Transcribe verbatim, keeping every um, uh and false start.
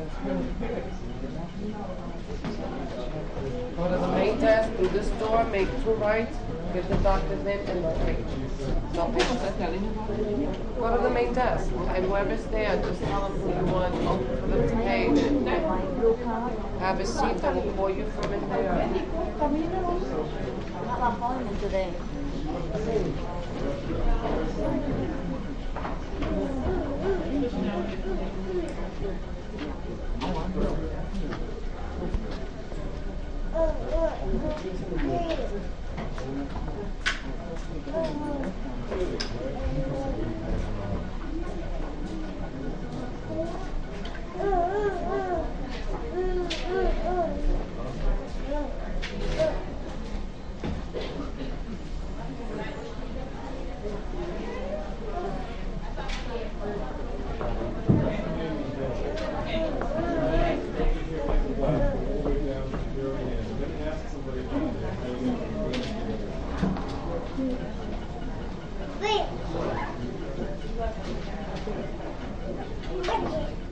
Go to the main desk, through this door, make two rights, get the doctor's name and the page. So go to the main desk, and whoever's there, just tell them who you want for them to pay. Have a seat that will call you from in there. Appointment today. Wait.